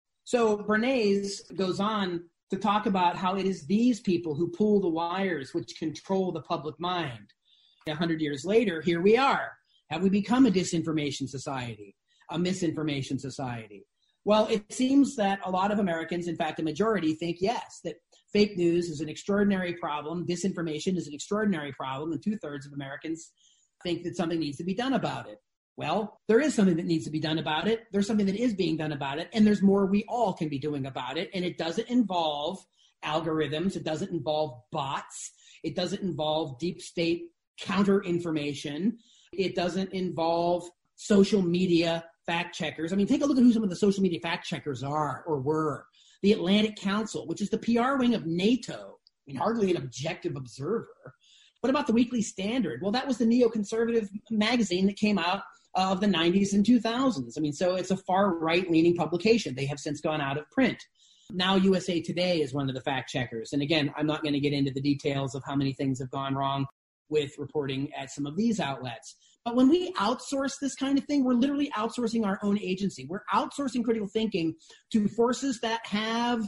So Bernays goes on to talk about how it is these people who pull the wires which control the public mind. A hundred years later, here we are. Have we become a disinformation society, a misinformation society? Well, it seems that a lot of Americans, in fact, a majority, think yes, that fake news is an extraordinary problem, disinformation is an extraordinary problem, and two-thirds of Americans think that something needs to be done about it. Well, there is something that needs to be done about it. There's something that is being done about it, and there's more we all can be doing about it, and it doesn't involve algorithms. It doesn't involve bots. It doesn't involve deep state counter information. It doesn't involve social media fact checkers. I mean, take a look at who some of the social media fact checkers are or were. The Atlantic Council, which is the P R wing of NATO. I mean, hardly an objective observer. What about the Weekly Standard? Well, that was the neoconservative magazine that came out of the nineties and two thousands. I mean, so it's a far right-leaning publication. They have since gone out of print. Now U S A Today is one of the fact checkers. And again, I'm not going to get into the details of how many things have gone wrong with reporting at some of these outlets. But when we outsource this kind of thing, we're literally outsourcing our own agency. We're outsourcing critical thinking to forces that have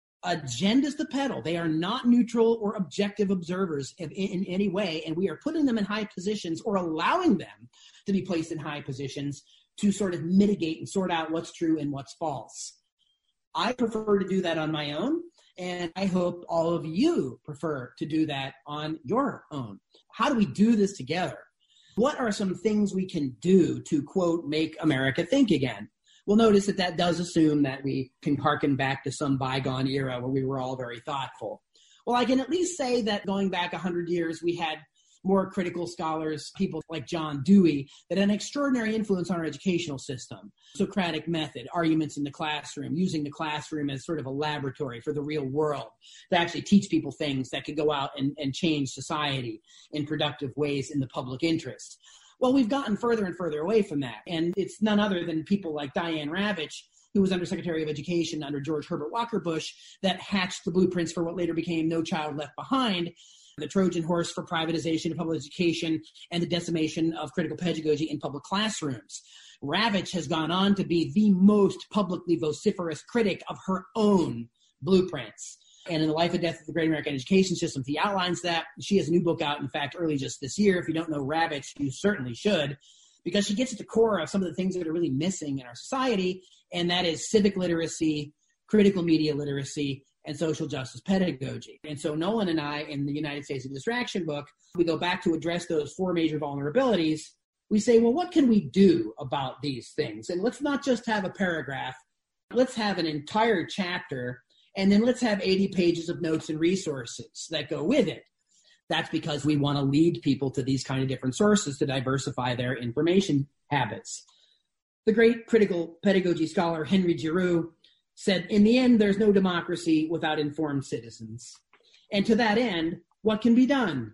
agendas to peddle. They are not neutral or objective observers in, in any way, and we are putting them in high positions or allowing them to be placed in high positions to sort of mitigate and sort out what's true and what's false. I prefer to do that on my own, and I hope all of you prefer to do that on your own. How do we do this together? What are some things we can do to, quote, make America think again? Well, notice that that does assume that we can harken back to some bygone era where we were all very thoughtful. Well, I can at least say that going back one hundred years, we had more critical scholars, people like John Dewey, that had an extraordinary influence on our educational system. Socratic method, arguments in the classroom, using the classroom as sort of a laboratory for the real world to actually teach people things that could go out and, and change society in productive ways in the public interest. Well, we've gotten further and further away from that. And it's none other than people like Diane Ravitch, who was Undersecretary of Education under George Herbert Walker Bush, that hatched the blueprints for what later became No Child Left Behind, the Trojan horse for privatization of public education and the decimation of critical pedagogy in public classrooms. Ravitch has gone on to be the most publicly vociferous critic of her own blueprints. And in The Life and Death of the Great American Education System, he outlines that. She has a new book out, in fact, early just this year. If you don't know Ravitch, you certainly should, because she gets at the core of some of the things that are really missing in our society, and that is civic literacy, critical media literacy, and social justice pedagogy. And so Nolan and I, in the United States of Distraction book, we go back to address those four major vulnerabilities. We say, well, what can we do about these things? And let's not just have a paragraph. Let's have an entire chapter, and then let's have eighty pages of notes and resources that go with it. That's because we want to lead people to these kind of different sources to diversify their information habits. The great critical pedagogy scholar Henry Giroux said, in the end, there's no democracy without informed citizens. And to that end, what can be done?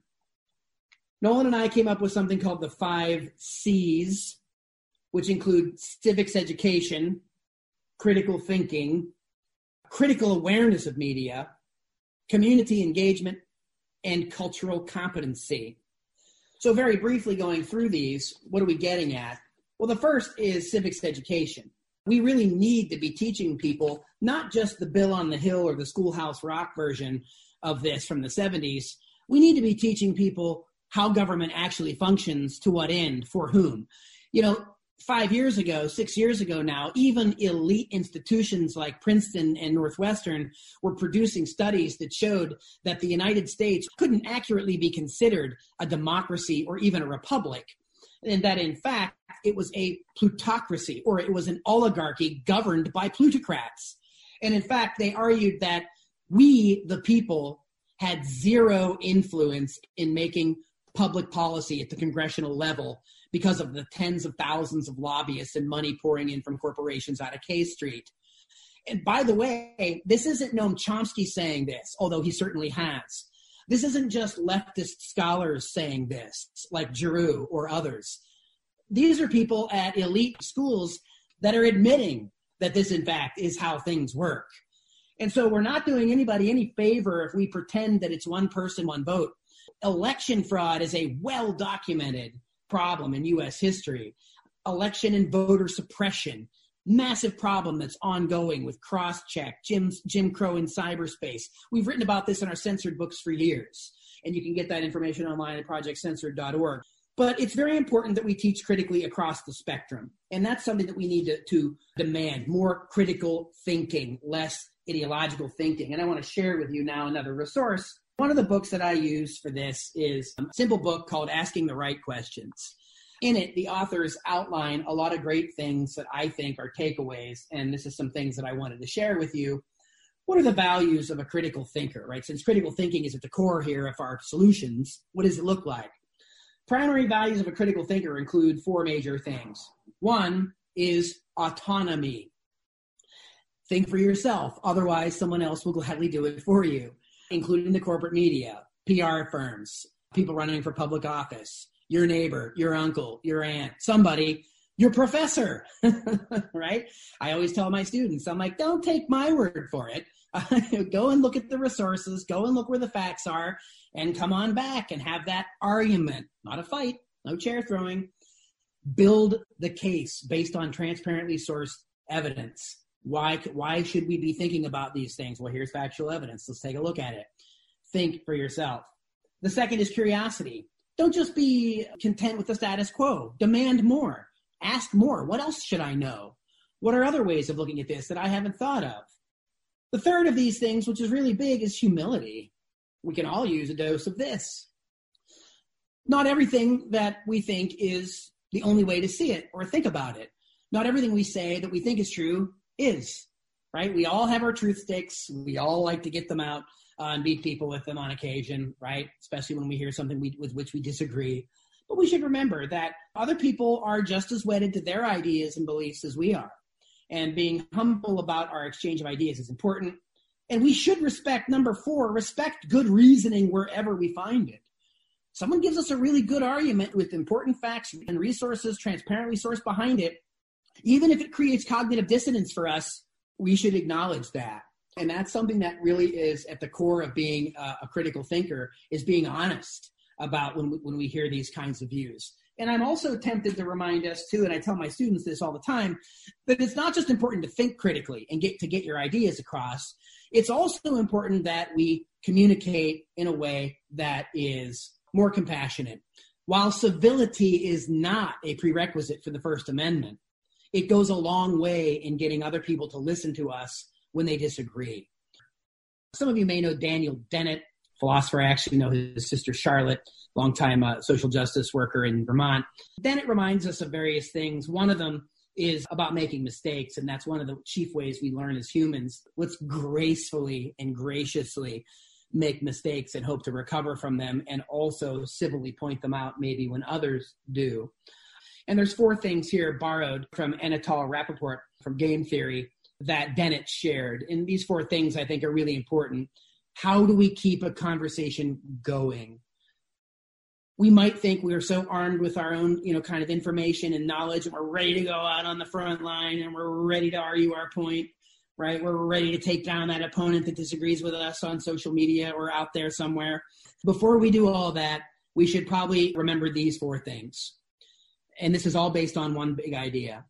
Nolan and I came up with something called the five C's, which include civics education, critical thinking, critical awareness of media, community engagement, and cultural competency. So very briefly going through these, what are we getting at? Well, the first is civics education. We really need to be teaching people not just the Bill on the Hill or the Schoolhouse Rock version of this from the seventies. We need to be teaching people how government actually functions, to what end, for whom. You know, five years ago, six years ago now, even elite institutions like Princeton and Northwestern were producing studies that showed that the United States couldn't accurately be considered a democracy or even a republic, and that in fact it was a plutocracy, or it was an oligarchy governed by plutocrats. And in fact, they argued that we, the people, had zero influence in making public policy at the congressional level because of the tens of thousands of lobbyists and money pouring in from corporations out of K Street. And by the way, this isn't Noam Chomsky saying this, although he certainly has. This isn't just leftist scholars saying this, like Giroux or others. These are people at elite schools that are admitting that this, in fact, is how things work. And so we're not doing anybody any favor if we pretend that it's one person, one vote. Election fraud is a well-documented problem in U S history. Election and voter suppression, massive problem that's ongoing with cross-check, Jim, Jim Crow in cyberspace. We've written about this in our censored books for years, and you can get that information online at project censored dot org. But it's very important that we teach critically across the spectrum, and that's something that we need to, to demand, more critical thinking, less ideological thinking. And I want to share with you now another resource. One of the books that I use for this is a simple book called Asking the Right Questions. In it, the authors outline a lot of great things that I think are takeaways, and this is some things that I wanted to share with you. What are the values of a critical thinker, right? Since critical thinking is at the core here of our solutions, what does it look like? Primary values of a critical thinker include four major things. One is autonomy. Think for yourself, otherwise someone else will gladly do it for you, including the corporate media, P R firms, people running for public office, your neighbor, your uncle, your aunt, somebody, your professor, right? I always tell my students, I'm like, don't take my word for it. Go and look at the resources, go and look where the facts are, and come on back and have that argument, not a fight, no chair throwing. Build the case based on transparently sourced evidence. Why, why should we be thinking about these things? Well, here's factual evidence. Let's take a look at it. Think for yourself. The second is curiosity. Don't just be content with the status quo. Demand more. Ask more. What else should I know? What are other ways of looking at this that I haven't thought of? The third of these things, which is really big, is humility. We can all use a dose of this. Not everything that we think is the only way to see it or think about it. Not everything we say that we think is true is, right? We all have our truth sticks. We all like to get them out uh, and beat people with them on occasion, right? Especially when we hear something we, with which we disagree. But we should remember that other people are just as wedded to their ideas and beliefs as we are. And being humble about our exchange of ideas is important. And we should respect, number four, respect good reasoning wherever we find it. Someone gives us a really good argument with important facts and resources transparently sourced behind it. Even if it creates cognitive dissonance for us, we should acknowledge that. And that's something that really is at the core of being a, a critical thinker, is being honest about when we, when we hear these kinds of views. And I'm also tempted to remind us too, and I tell my students this all the time, that it's not just important to think critically and get to get your ideas across. It's also important that we communicate in a way that is more compassionate. While civility is not a prerequisite for the First Amendment, it goes a long way in getting other people to listen to us when they disagree. Some of you may know Daniel Dennett, philosopher. I actually know his sister Charlotte, longtime uh, social justice worker in Vermont. Dennett reminds us of various things. One of them is about making mistakes, and that's one of the chief ways we learn as humans. Let's gracefully and graciously make mistakes and hope to recover from them, and also civilly point them out maybe when others do. And there's four things here borrowed from Anatol Rappaport from Game Theory that Dennett shared. And these four things I think are really important. How do we keep a conversation going? We might think we are so armed with our own, you know, kind of information and knowledge, and we're ready to go out on the front line, and we're ready to argue our point, right? We're ready to take down that opponent that disagrees with us on social media or out there somewhere. Before we do all that, we should probably remember these four things. And this is all based on one big idea.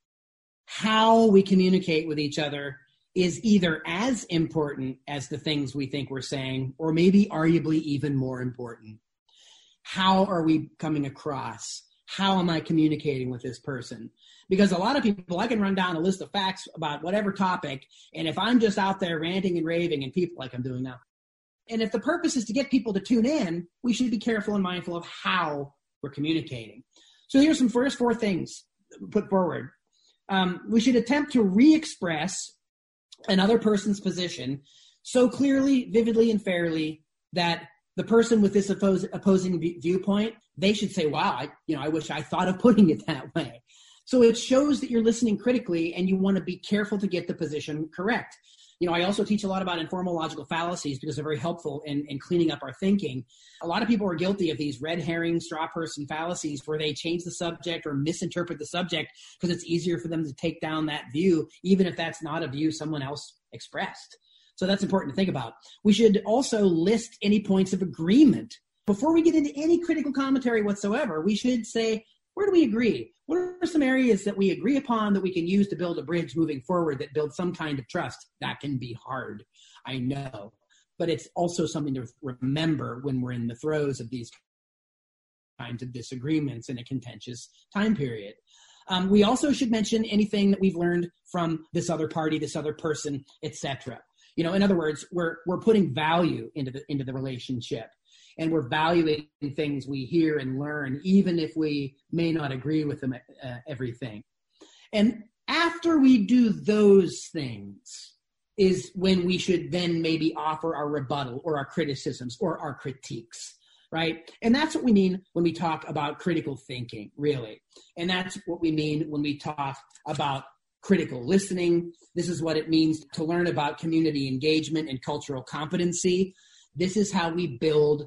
How we communicate with each other is either as important as the things we think we're saying, or maybe arguably even more important. How are we coming across? How am I communicating with this person? Because a lot of people, I can run down a list of facts about whatever topic, and if I'm just out there ranting and raving and people like I'm doing now, and if the purpose is to get people to tune in, we should be careful and mindful of how we're communicating. So here's some first four things put forward. Um, we should attempt to re-express another person's position so clearly, vividly, and fairly that the person with this oppos- opposing v- viewpoint, they should say, wow, I, you know, I wish I thought of putting it that way. So it shows that you're listening critically and you want to be careful to get the position correct. You know, I also teach a lot about informal logical fallacies because they're very helpful in, in cleaning up our thinking. A lot of people are guilty of these red herring straw person fallacies where they change the subject or misinterpret the subject because it's easier for them to take down that view, even if that's not a view someone else expressed. So that's important to think about. We should also list any points of agreement before we get into any critical commentary whatsoever, we should say, where do we agree? What are some areas that we agree upon that we can use to build a bridge moving forward that builds some kind of trust? That can be hard, I know. But it's also something to remember when we're in the throes of these kinds of disagreements in a contentious time period. Um, we also should mention anything that we've learned from this other party, this other person, et cetera. You know, in other words, we're we're putting value into the into the relationship, and we're valuing things we hear and learn, even if we may not agree with them uh, everything. And after we do those things is when we should then maybe offer our rebuttal or our criticisms or our critiques. Right? And that's what we mean when we talk about critical thinking, really. And that's what we mean when we talk about critical listening. This is what it means to learn about community engagement and cultural competency. This is how we build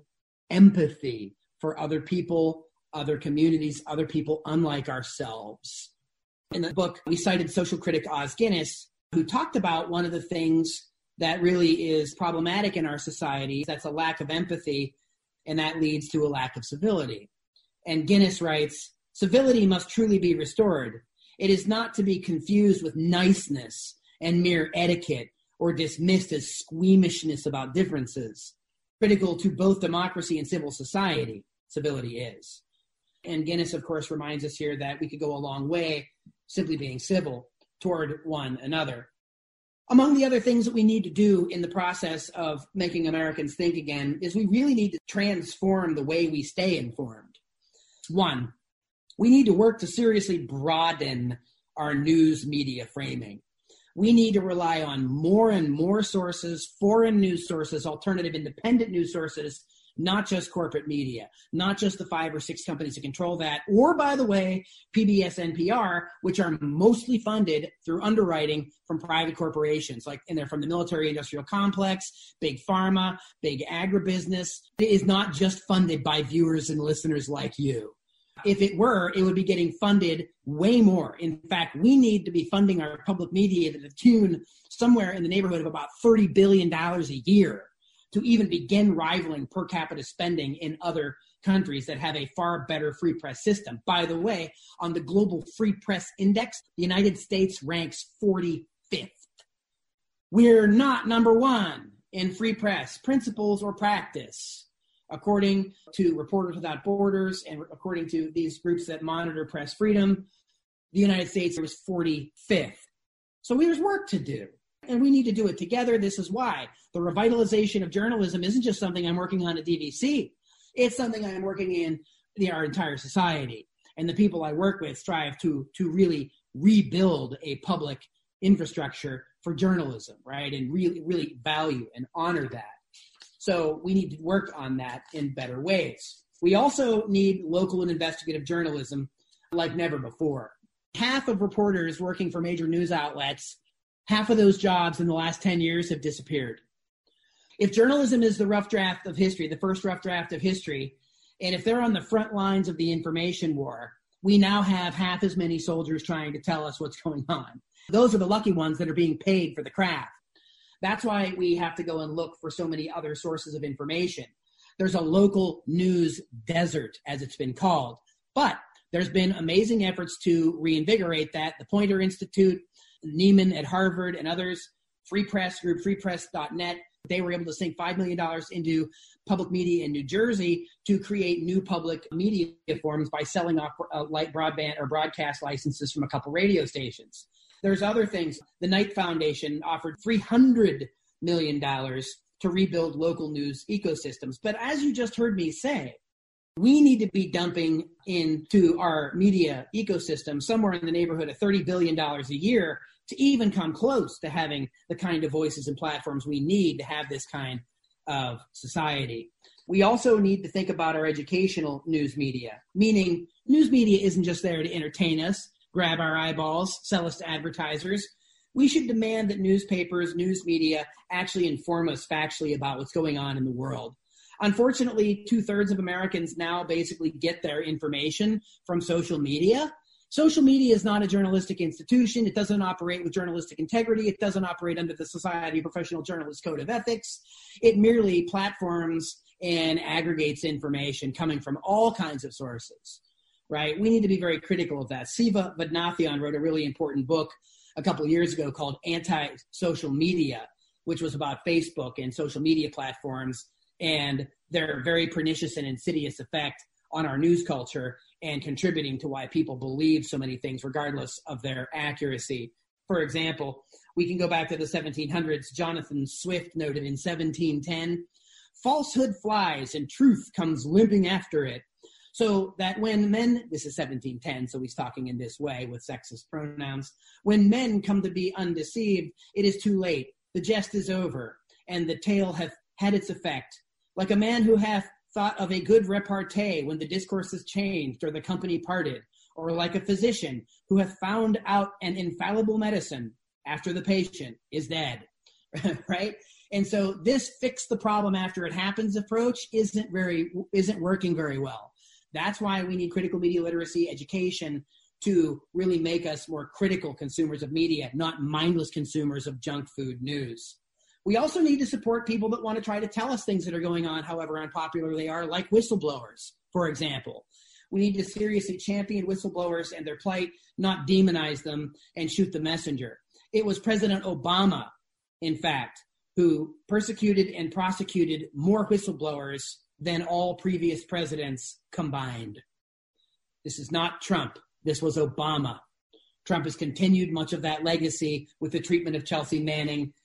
empathy for other people, other communities, other people unlike ourselves. In the book, we cited social critic Os Guinness, who talked about one of the things that really is problematic in our society. That's a lack of empathy, and that leads to a lack of civility. And Guinness writes, civility must truly be restored. It is not to be confused with niceness and mere etiquette or dismissed as squeamishness about differences. Critical to both democracy and civil society, civility is. And Guinness, of course, reminds us here that we could go a long way simply being civil toward one another. Among the other things that we need to do in the process of making Americans think again is we really need to transform the way we stay informed. One, we need to work to seriously broaden our news media framing. We need to rely on more and more sources, foreign news sources, alternative independent news sources, not just corporate media, not just the five or six companies that control that, or, by the way, P B S, N P R, which are mostly funded through underwriting from private corporations, like, and they're from the military-industrial complex, big pharma, big agribusiness. It is not just funded by viewers and listeners like you. If it were, it would be getting funded way more. In fact, we need to be funding our public media to the tune somewhere in the neighborhood of about thirty billion dollars a year to even begin rivaling per capita spending in other countries that have a far better free press system. By the way, on the Global Free Press Index, the United States ranks forty-fifth. We're not number one in free press principles or practice. According to Reporters Without Borders and according to these groups that monitor press freedom, the United States was forty-fifth. So there's work to do. And we need to do it together. This is why. The revitalization of journalism isn't just something I'm working on at D V C. It's something I'm working in the, our entire society. And the people I work with strive to, to really rebuild a public infrastructure for journalism, right? And really, really value and honor that. So we need to work on that in better ways. We also need local and investigative journalism like never before. Half of reporters working for major news outlets, half of those jobs in the last ten years have disappeared. If journalism is the rough draft of history, the first rough draft of history, and if they're on the front lines of the information war, we now have half as many soldiers trying to tell us what's going on. Those are the lucky ones that are being paid for the craft. That's why we have to go and look for so many other sources of information. There's a local news desert, as it's been called. But there's been amazing efforts to reinvigorate that. The Poynter Institute, Neiman at Harvard, and others, Free Press Group, free press dot net, they were able to sink five million dollars into public media in New Jersey to create new public media forms by selling off uh, light broadband or broadcast licenses from a couple radio stations. There's other things. The Knight Foundation offered three hundred million dollars to rebuild local news ecosystems. But as you just heard me say, we need to be dumping into our media ecosystem somewhere in the neighborhood of thirty billion dollars a year to even come close to having the kind of voices and platforms we need to have this kind of society. We also need to think about our educational news media, meaning news media isn't just there to entertain us, grab our eyeballs, sell us to advertisers. We should demand that newspapers, news media actually inform us factually about what's going on in the world. Unfortunately, two-thirds of Americans now basically get their information from social media. Social media is not a journalistic institution. It doesn't operate with journalistic integrity. It doesn't operate under the Society of Professional Journalists Code of Ethics. It merely platforms and aggregates information coming from all kinds of sources, right? We need to be very critical of that. Siva Vaidyanathan wrote a really important book a couple of years ago called Anti-Social Media, which was about Facebook and social media platforms and their very pernicious and insidious effect on our news culture and contributing to why people believe so many things regardless of their accuracy. For example, we can go back to the seventeen hundreds. Jonathan Swift noted in seventeen ten, falsehood flies and truth comes limping after it. So that when men, this is seventeen ten, so he's talking in this way with sexist pronouns, when men come to be undeceived, it is too late. The jest is over, and the tale hath had its effect. Like a man who hath thought of a good repartee when the discourse is changed or the company parted, or like a physician who hath found out an infallible medicine after the patient is dead, right? And so this fix the problem after it happens approach isn't very isn't working very well. That's why we need critical media literacy education to really make us more critical consumers of media, not mindless consumers of junk food news. We also need to support people that want to try to tell us things that are going on, however unpopular they are, like whistleblowers, for example. We need to seriously champion whistleblowers and their plight, not demonize them and shoot the messenger. It was President Obama, in fact, who persecuted and prosecuted more whistleblowers than all previous presidents combined. This is not Trump. This was Obama. Trump has continued much of that legacy with the treatment of Chelsea Manning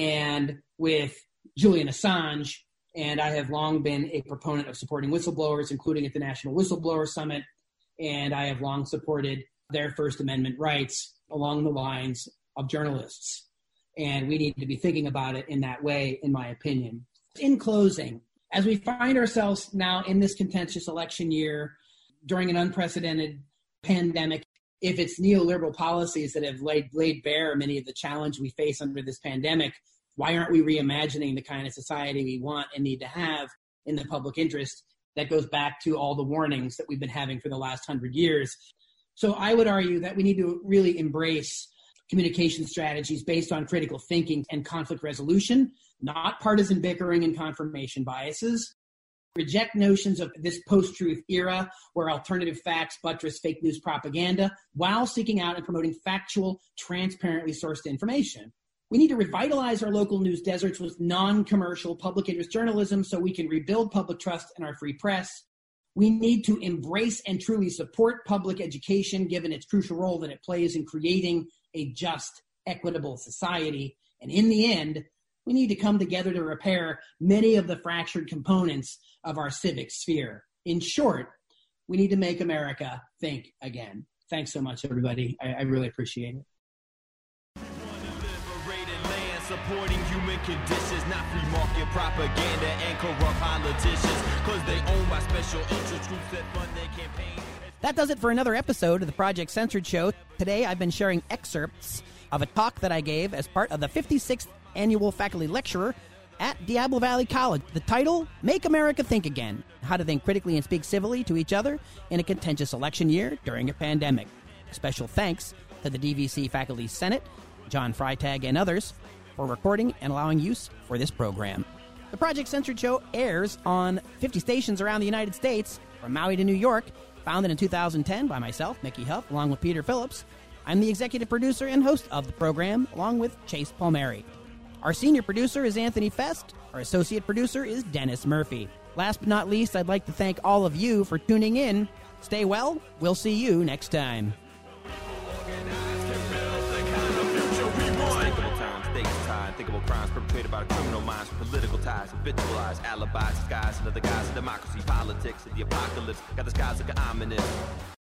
and with Julian Assange. And I have long been a proponent of supporting whistleblowers, including at the National Whistleblower Summit. And I have long supported their First Amendment rights along the lines of journalists. And we need to be thinking about it in that way, in my opinion. In closing, as we find ourselves now in this contentious election year during an unprecedented pandemic, if it's neoliberal policies that have laid, laid bare many of the challenge we face under this pandemic, why aren't we reimagining the kind of society we want and need to have in the public interest? That goes back to all the warnings that we've been having for the last hundred years. So I would argue that we need to really embrace communication strategies based on critical thinking and conflict resolution, not partisan bickering and confirmation biases. Reject notions of this post-truth era where alternative facts buttress fake news propaganda while seeking out and promoting factual, transparently sourced information. We need to revitalize our local news deserts with non-commercial public interest journalism so we can rebuild public trust in our free press. We need to embrace and truly support public education given its crucial role that it plays in creating a just, equitable society. And in the end, we need to come together to repair many of the fractured components of our civic sphere. In short, we need to make America think again. Thanks so much, everybody. I, I really appreciate it. Supporting human conditions, not free market propaganda and corrupt politicians, cause they own by special interest groups that fund their campaign. That does it for another episode of the Project Censored Show. Today I've been sharing excerpts of a talk that I gave as part of the fifty-sixth Annual Faculty Lecturer at Diablo Valley College. The title, Make America Think Again, How to Think Critically and Speak Civilly to Each Other in a Contentious Election Year During a Pandemic. Special thanks to the D V C Faculty Senate, John Freitag, and others for recording and allowing use for this program. The Project Censored Show airs on fifty stations around the United States, from Maui to New York, founded in two thousand ten by myself, Mickey Huff, along with Peter Phillips. I'm the executive producer and host of the program, along with Chase Palmieri. Our senior producer is Anthony Fest. Our associate producer is Dennis Murphy. Last but not least, I'd like to thank all of you for tuning in. Stay well. We'll see you next time. Unthinkable crimes perpetrated by the criminal minds, political ties, habitualized alibis, disguised another guise of democracy, politics, and the apocalypse. Got the skies looking ominous.